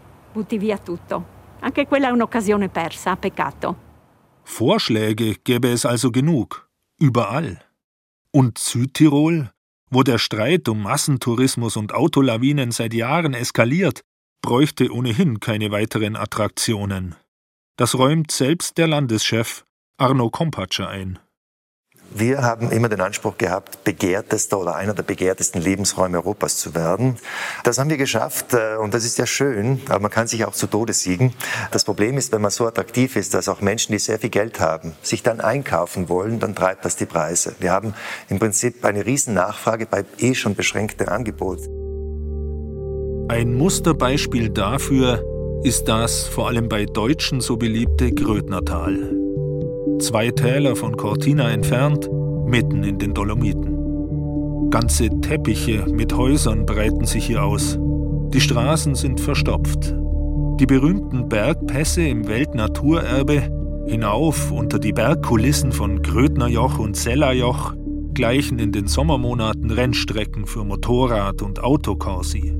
Vorschläge gäbe es also genug. Überall. Und Südtirol, wo der Streit um Massentourismus und Autolawinen seit Jahren eskaliert, bräuchte ohnehin keine weiteren Attraktionen. Das räumt selbst der Landeschef Arno Kompatscher ein. Wir haben immer den Anspruch gehabt, begehrtester oder einer der begehrtesten Lebensräume Europas zu werden. Das haben wir geschafft und das ist ja schön, aber man kann sich auch zu Tode siegen. Das Problem ist, wenn man so attraktiv ist, dass auch Menschen, die sehr viel Geld haben, sich dann einkaufen wollen, dann treibt das die Preise. Wir haben im Prinzip eine riesen Nachfrage bei eh schon beschränktem Angebot. Ein Musterbeispiel dafür ist das vor allem bei Deutschen so beliebte Grödnertal. Zwei Täler von Cortina entfernt, mitten in den Dolomiten. Ganze Teppiche mit Häusern breiten sich hier aus. Die Straßen sind verstopft. Die berühmten Bergpässe im Weltnaturerbe hinauf unter die Bergkulissen von Grödnerjoch und Sellajoch gleichen in den Sommermonaten Rennstrecken für Motorrad- und Autokorsi.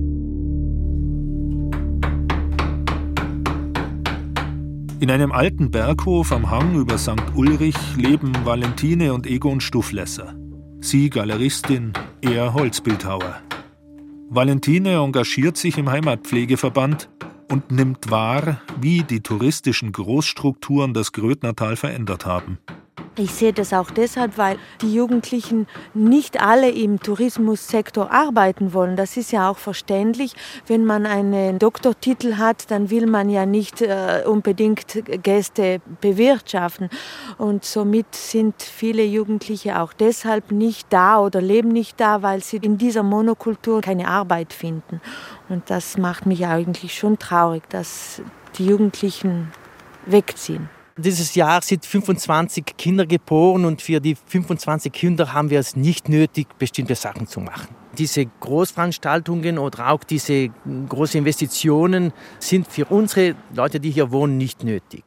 In einem alten Berghof am Hang über Sankt Ulrich leben Valentine und Egon Stufflesser. Sie Galeristin, er Holzbildhauer. Valentine engagiert sich im Heimatpflegeverband und nimmt wahr, wie die touristischen Großstrukturen das Grödnertal verändert haben. Ich sehe das auch deshalb, weil die Jugendlichen nicht alle im Tourismussektor arbeiten wollen. Das ist ja auch verständlich. Wenn man einen Doktortitel hat, dann will man ja nicht äh, unbedingt Gäste bewirtschaften. Und somit sind viele Jugendliche auch deshalb nicht da oder leben nicht da, weil sie in dieser Monokultur keine Arbeit finden. Und das macht mich eigentlich schon traurig, dass die Jugendlichen wegziehen. Dieses Jahr sind fünfundzwanzig Kinder geboren und für die fünfundzwanzig Kinder haben wir es nicht nötig, bestimmte Sachen zu machen. Diese Großveranstaltungen oder auch diese großen Investitionen sind für unsere Leute, die hier wohnen, nicht nötig.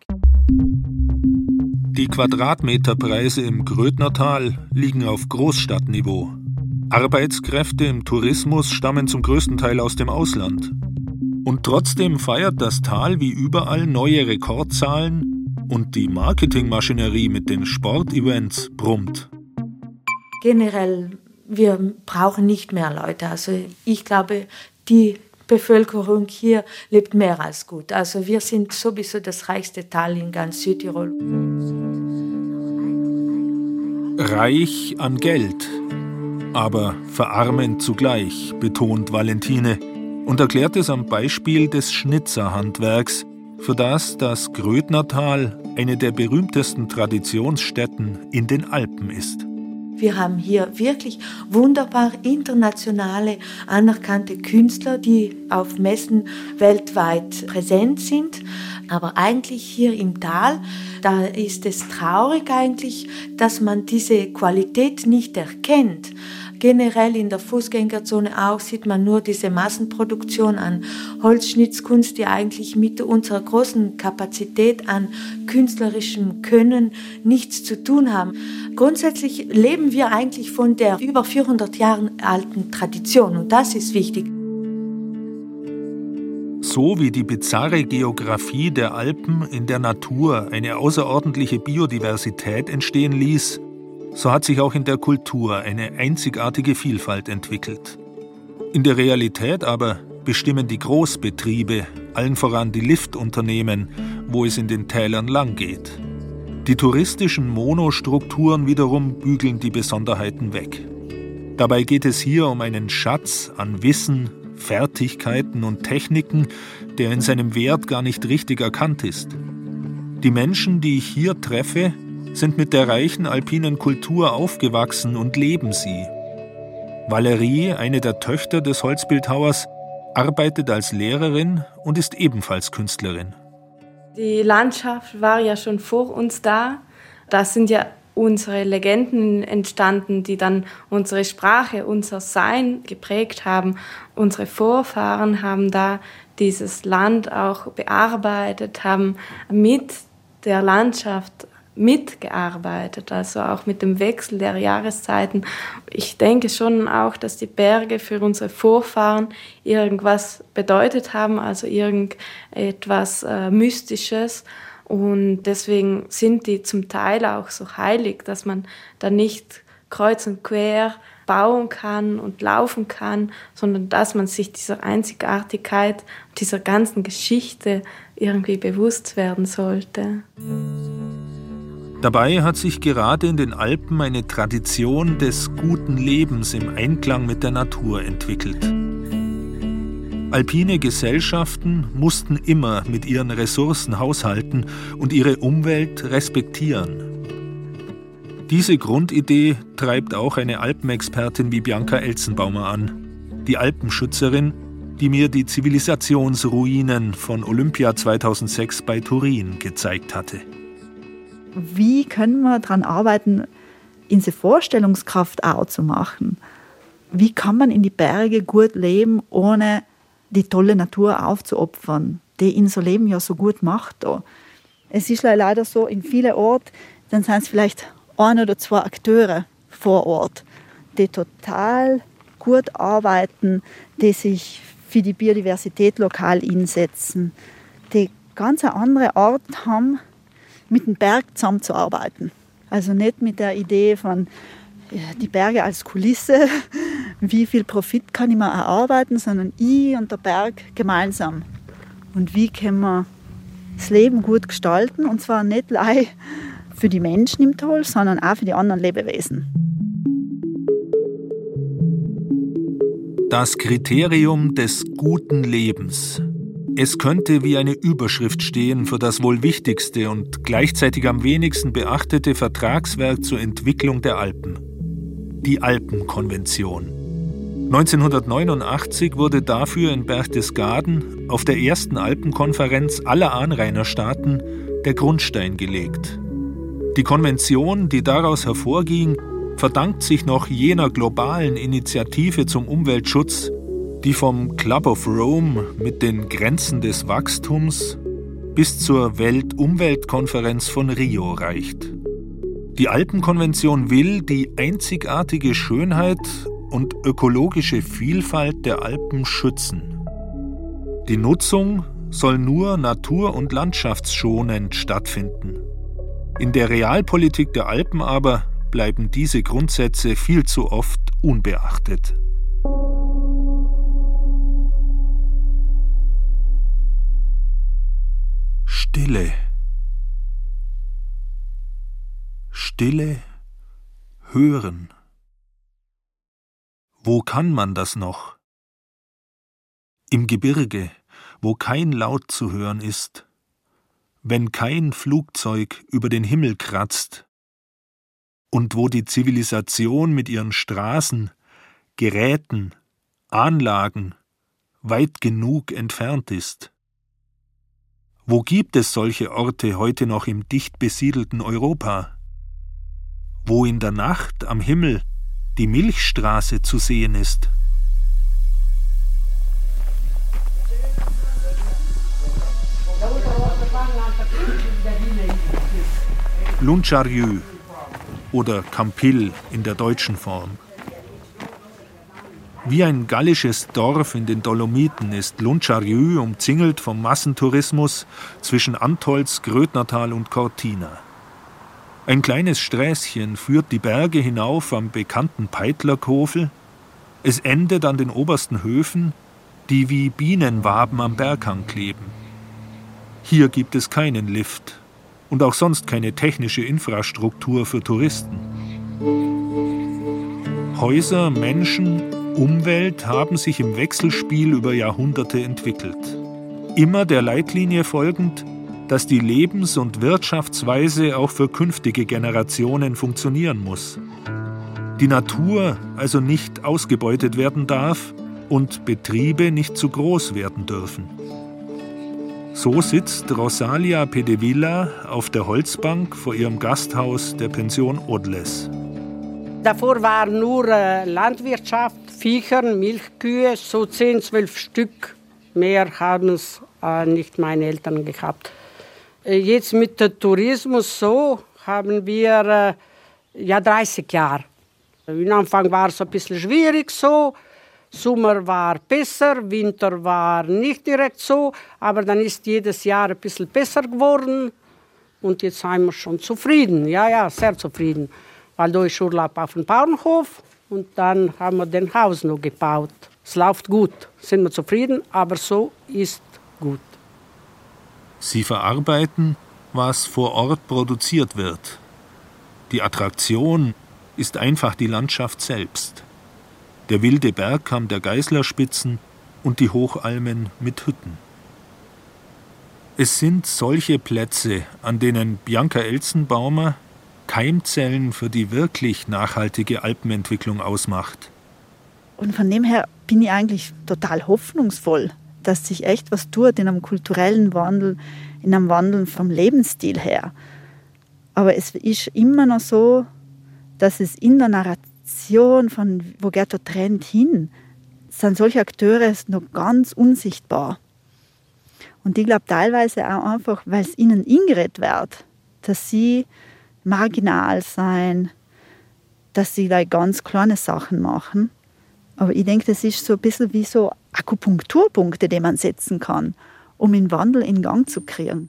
Die Quadratmeterpreise im Grödnertal liegen auf Großstadtniveau. Arbeitskräfte im Tourismus stammen zum größten Teil aus dem Ausland. Und trotzdem feiert das Tal wie überall neue Rekordzahlen und die Marketingmaschinerie mit den Sportevents brummt. Generell, wir brauchen nicht mehr Leute. Also ich glaube, die Bevölkerung hier lebt mehr als gut. Also wir sind sowieso das reichste Tal in ganz Südtirol. Reich an Geld, aber verarmend zugleich, betont Valentine und erklärt es am Beispiel des Schnitzerhandwerks, für das das Grödnertal eine der berühmtesten Traditionsstätten in den Alpen ist. Wir haben hier wirklich wunderbar internationale anerkannte Künstler, die auf Messen weltweit präsent sind. Aber eigentlich hier im Tal, da ist es traurig eigentlich, dass man diese Qualität nicht erkennt. Generell in der Fußgängerzone auch sieht man nur diese Massenproduktion an Holzschnitzkunst, die eigentlich mit unserer großen Kapazität an künstlerischem Können nichts zu tun haben. Grundsätzlich leben wir eigentlich von der über vierhundert Jahre alten Tradition und das ist wichtig. So wie die bizarre Geografie der Alpen in der Natur eine außerordentliche Biodiversität entstehen ließ, so hat sich auch in der Kultur eine einzigartige Vielfalt entwickelt. In der Realität aber bestimmen die Großbetriebe, allen voran die Liftunternehmen, wo es in den Tälern lang geht. Die touristischen Monostrukturen wiederum bügeln die Besonderheiten weg. Dabei geht es hier um einen Schatz an Wissen, Fertigkeiten und Techniken, der in seinem Wert gar nicht richtig erkannt ist. Die Menschen, die ich hier treffe, sind mit der reichen alpinen Kultur aufgewachsen und leben sie. Valerie, eine der Töchter des Holzbildhauers, arbeitet als Lehrerin und ist ebenfalls Künstlerin. Die Landschaft war ja schon vor uns da. Das sind ja unsere Legenden entstanden, die dann unsere Sprache, unser Sein geprägt haben. Unsere Vorfahren haben da dieses Land auch bearbeitet, haben mit der Landschaft mitgearbeitet, also auch mit dem Wechsel der Jahreszeiten. Ich denke schon auch, dass die Berge für unsere Vorfahren irgendwas bedeutet haben, also irgendetwas äh, Mystisches. Und deswegen sind die zum Teil auch so heilig, dass man da nicht kreuz und quer bauen kann und laufen kann, sondern dass man sich dieser Einzigartigkeit, dieser ganzen Geschichte irgendwie bewusst werden sollte. Dabei hat sich gerade in den Alpen eine Tradition des guten Lebens im Einklang mit der Natur entwickelt. Alpine Gesellschaften mussten immer mit ihren Ressourcen haushalten und ihre Umwelt respektieren. Diese Grundidee treibt auch eine Alpenexpertin wie Bianca Elzenbaumer an, die Alpenschützerin, die mir die Zivilisationsruinen von Olympia zweitausendsechs bei Turin gezeigt hatte. Wie können wir daran arbeiten, diese Vorstellungskraft auch zu machen? Wie kann man in die Berge gut leben, ohne die tolle Natur aufzuopfern, die unser Leben ja so gut macht? Es ist leider so, in vielen Orten, dann sind es vielleicht ein oder zwei Akteure vor Ort, die total gut arbeiten, die sich für die Biodiversität lokal einsetzen, die ganz eine andere Art haben, mit dem Berg zusammenzuarbeiten. Also nicht mit der Idee von die Berge als Kulisse, wie viel Profit kann ich mir erarbeiten, sondern ich und der Berg gemeinsam. Und wie können wir das Leben gut gestalten, und zwar nicht allein für die Menschen im Tal, sondern auch für die anderen Lebewesen. Das Kriterium des guten Lebens. Es könnte wie eine Überschrift stehen für das wohl wichtigste und gleichzeitig am wenigsten beachtete Vertragswerk zur Entwicklung der Alpen. Die Alpenkonvention. neunzehnhundertneunundachtzig wurde dafür in Berchtesgaden auf der ersten Alpenkonferenz aller Anrainerstaaten der Grundstein gelegt. Die Konvention, die daraus hervorging, verdankt sich noch jener globalen Initiative zum Umweltschutz, die vom Club of Rome mit den Grenzen des Wachstums bis zur Weltumweltkonferenz von Rio reicht. Die Alpenkonvention will die einzigartige Schönheit und ökologische Vielfalt der Alpen schützen. Die Nutzung soll nur natur- und landschaftsschonend stattfinden. In der Realpolitik der Alpen aber bleiben diese Grundsätze viel zu oft unbeachtet. Stille. Stille, hören. Wo kann man das noch? Im Gebirge, wo kein Laut zu hören ist, wenn kein Flugzeug über den Himmel kratzt und wo die Zivilisation mit ihren Straßen, Geräten, Anlagen weit genug entfernt ist. Wo gibt es solche Orte heute noch im dicht besiedelten Europa? Wo in der Nacht am Himmel die Milchstraße zu sehen ist? Luntjaryu oder Campil in der deutschen Form. Wie ein gallisches Dorf in den Dolomiten ist Luntjaryu umzingelt vom Massentourismus zwischen Antholz, Grödnertal und Cortina. Ein kleines Sträßchen führt die Berge hinauf am bekannten Peitlerkofel. Es endet an den obersten Höfen, die wie Bienenwaben am Berghang kleben. Hier gibt es keinen Lift und auch sonst keine technische Infrastruktur für Touristen. Häuser, Menschen, Umwelt haben sich im Wechselspiel über Jahrhunderte entwickelt. Immer der Leitlinie folgend, dass die Lebens- und Wirtschaftsweise auch für künftige Generationen funktionieren muss. Die Natur also nicht ausgebeutet werden darf und Betriebe nicht zu groß werden dürfen. So sitzt Rosalia Pedevilla auf der Holzbank vor ihrem Gasthaus der Pension Odles. Davor war nur äh, Landwirtschaft, Viechern, Milchkühe, so zehn, zwölf Stück. Mehr haben es äh, nicht meine Eltern gehabt. Äh, jetzt mit dem Tourismus so haben wir äh, ja dreißig Jahre. Am Anfang war es ein bisschen schwierig so. Sommer war besser, Winter war nicht direkt so, aber dann ist jedes Jahr ein bisschen besser geworden und jetzt sind wir schon zufrieden, ja, ja, sehr zufrieden, weil da ist Urlaub auf dem Bauernhof und dann haben wir den Haus noch gebaut. Es läuft gut, sind wir zufrieden, aber so ist gut. Sie verarbeiten, was vor Ort produziert wird. Die Attraktion ist einfach die Landschaft selbst. Der wilde Bergkamm der Geißlerspitzen und die Hochalmen mit Hütten. Es sind solche Plätze, an denen Bianca Elzenbaumer Keimzellen für die wirklich nachhaltige Alpenentwicklung ausmacht. Und von dem her bin ich eigentlich total hoffnungsvoll, dass sich echt was tut in einem kulturellen Wandel, in einem Wandel vom Lebensstil her. Aber es ist immer noch so, dass es in der Narration von wo geht der Trend hin, sind solche Akteure noch ganz unsichtbar. Und ich glaube teilweise auch einfach, weil es ihnen eingeredet wird, dass sie marginal sein, dass sie da ganz kleine Sachen machen. Aber ich denke, das ist so ein bisschen wie so Akupunkturpunkte, die man setzen kann, um den Wandel in Gang zu kriegen.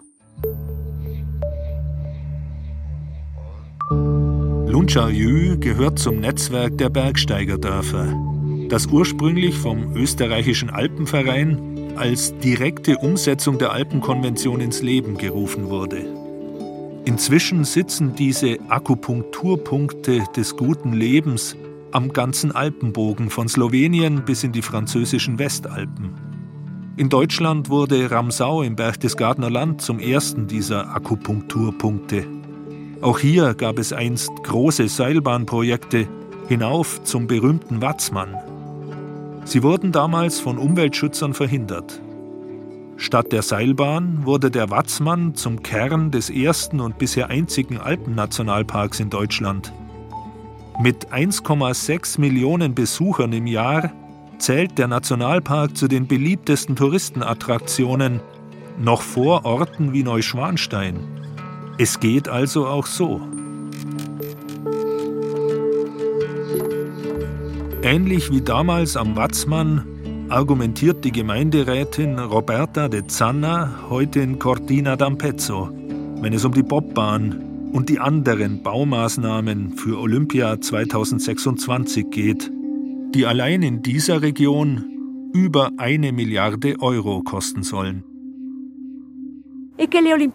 Luntjaryu gehört zum Netzwerk der Bergsteigerdörfer, das ursprünglich vom österreichischen Alpenverein als direkte Umsetzung der Alpenkonvention ins Leben gerufen wurde. Inzwischen sitzen diese Akupunkturpunkte des guten Lebens am ganzen Alpenbogen von Slowenien bis in die französischen Westalpen. In Deutschland wurde Ramsau im Berchtesgadener Land zum ersten dieser Akupunkturpunkte. Auch hier gab es einst große Seilbahnprojekte hinauf zum berühmten Watzmann. Sie wurden damals von Umweltschützern verhindert. Statt der Seilbahn wurde der Watzmann zum Kern des ersten und bisher einzigen Alpennationalparks in Deutschland. Mit eins Komma sechs Millionen Besuchern im Jahr zählt der Nationalpark zu den beliebtesten Touristenattraktionen, noch vor Orten wie Neuschwanstein. Es geht also auch so. Ähnlich wie damals am Watzmann argumentiert die Gemeinderätin Roberta de Zanna heute in Cortina d'Ampezzo, wenn es um die Bobbahn und die anderen Baumaßnahmen für Olympia zweitausendsechsundzwanzig geht, die allein in dieser Region über eine Milliarde Euro kosten sollen. Die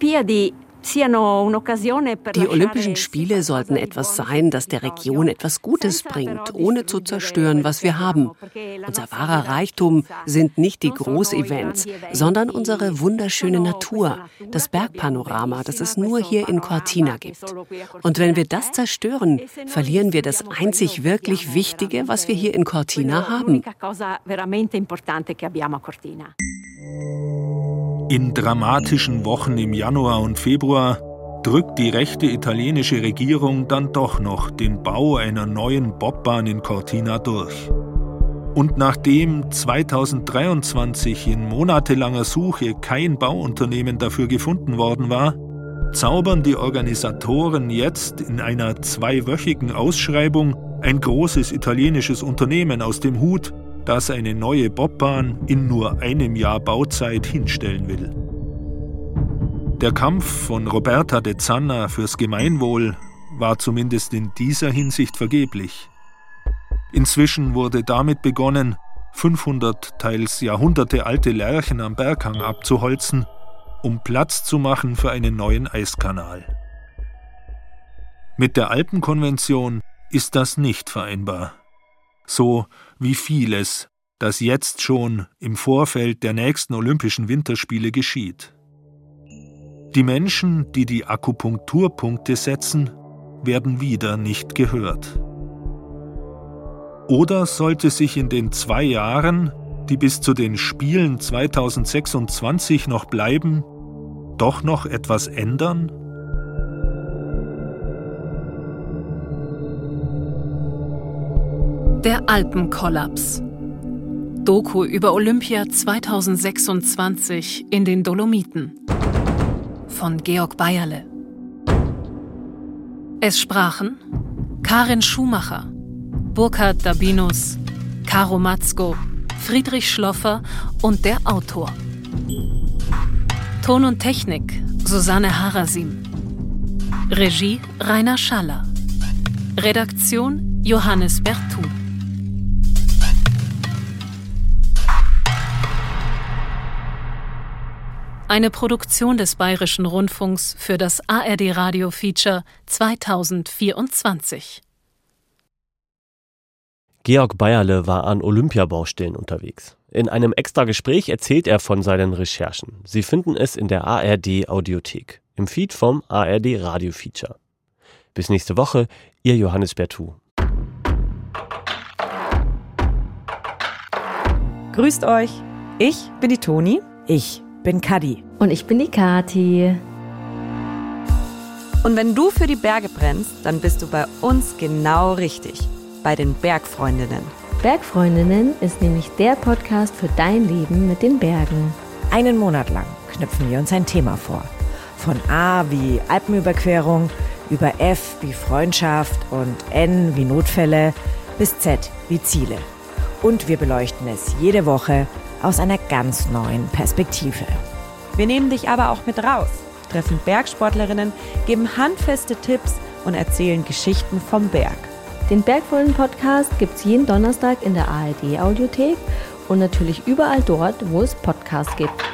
Olympischen Spiele sollten etwas sein, das der Region etwas Gutes bringt, ohne zu zerstören, was wir haben. Unser wahrer Reichtum sind nicht die Großevents, sondern unsere wunderschöne Natur, das Bergpanorama, das es nur hier in Cortina gibt. Und wenn wir das zerstören, verlieren wir das einzig wirklich Wichtige, was wir hier in Cortina haben. In dramatischen Wochen im Januar und Februar drückt die rechte italienische Regierung dann doch noch den Bau einer neuen Bobbahn in Cortina durch. Und nachdem zweitausenddreiundzwanzig in monatelanger Suche kein Bauunternehmen dafür gefunden worden war, zaubern die Organisatoren jetzt in einer zweiwöchigen Ausschreibung ein großes italienisches Unternehmen aus dem Hut, das eine neue Bobbahn in nur einem Jahr Bauzeit hinstellen will. Der Kampf von Roberta de Zanna fürs Gemeinwohl war zumindest in dieser Hinsicht vergeblich. Inzwischen wurde damit begonnen, fünfhundert, teils jahrhundertealte Lärchen am Berghang abzuholzen, um Platz zu machen für einen neuen Eiskanal. Mit der Alpenkonvention ist das nicht vereinbar. So wie vieles, das jetzt schon im Vorfeld der nächsten Olympischen Winterspiele geschieht. Die Menschen, die die Akupunkturpunkte setzen, werden wieder nicht gehört. Oder sollte sich in den zwei Jahren, die bis zu den Spielen zweitausendsechsundzwanzig noch bleiben, doch noch etwas ändern? Der Alpenkollaps. Doku über Olympia zweitausendsechsundzwanzig in den Dolomiten. Von Georg Bayerle. Es sprachen Karin Schumacher, Burkhard Dabinus, Caro Matzko, Friedrich Schloffer und der Autor. Ton und Technik Susanne Harasim. Regie Rainer Schaller. Redaktion Johannes Bertou. Eine Produktion des Bayerischen Rundfunks für das A R D Radio Feature zweitausendvierundzwanzig. Georg Bayerle war an Olympiabaustellen unterwegs. In einem Extra-Gespräch erzählt er von seinen Recherchen. Sie finden es in der A R D Audiothek, im Feed vom A R D Radio Feature. Bis nächste Woche, Ihr Johannes Bertou. Grüßt euch, ich bin die Toni. Ich bin Kadi. Und ich bin die Kati. Und wenn du für die Berge brennst, dann bist du bei uns genau richtig. Bei den Bergfreundinnen. Bergfreundinnen ist nämlich der Podcast für dein Leben mit den Bergen. Einen Monat lang knüpfen wir uns ein Thema vor. Von A wie Alpenüberquerung, über F wie Freundschaft und N wie Notfälle bis Z wie Ziele. Und wir beleuchten es jede Woche aus einer ganz neuen Perspektive. Wir nehmen dich aber auch mit raus, treffen Bergsportlerinnen, geben handfeste Tipps und erzählen Geschichten vom Berg. Den Bergfreundinnen-Podcast gibt's jeden Donnerstag in der A R D Audiothek und natürlich überall dort, wo es Podcasts gibt.